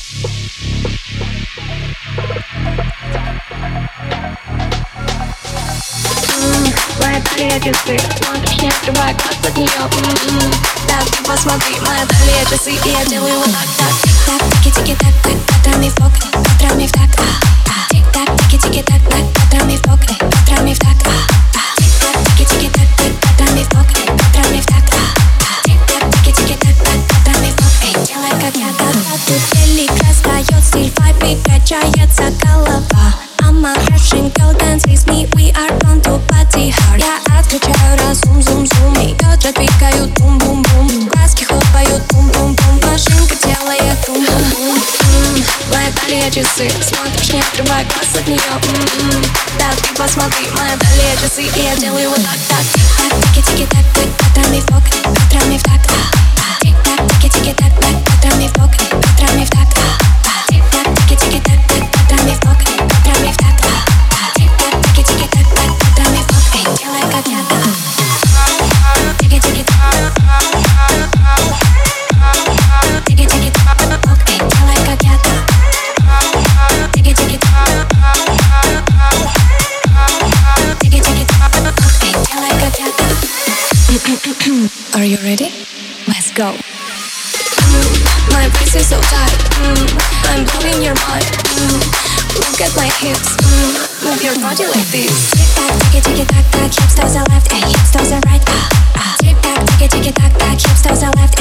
Моя талия часы, смотришь, не отрывая глаз от нее. Да, ты посмотри, моя талия часы, и я делаю вот так. Тик-так, тики-тики-так, так, патрами в такт, патрами в такт. Тик-так, тики-тики-так, так, патрами в такт, патрами в такт. Тик-так, тики-тики-так, так, патрами в такт, патрами в такт. Тик-так, тики-тики-так, так, патрами в такт. Эй, делай как я, да-да. Тут велик растает стиль, вайб и качается голова. I'm a Russian girl, dance with me, we are born to party hard. Я отключаю разум, зум-зум, и бедра двигают бум-бум-бум. Глазки хлопают бум-бум-бум, машинка делает бум-бум-бум. Моя талия часы, смотришь, не отрывая глаз от нее. Да, ты посмотри, моя талия часы, и я делаю вот так. Тик-так, тики-тики-так, так, патрами в такт, патрами в такт. Тик-так, тики-тики-так, так, патрами в такт, патрами в такт. Тик-так, тики-тики-так, так, патрами в такт, патрами в такт. Тик-так, тики-тики-так, так, патрами в такт. Эй, делай как я, да. Тики-тики-так, тики-тики-так, эй, делай как я, да. Тики-тики-так, тики-тики-так, эй, делай как я, да. Are you ready? Let's go. My voice is so tight, I'm blowing your mind. Look at my hips, move your body like this. Tick-tack, tiki-tiki-tack, tack, hips to the left, hips to the right. Tick-tack, tiki-tiki-tack, tack, hips to the left,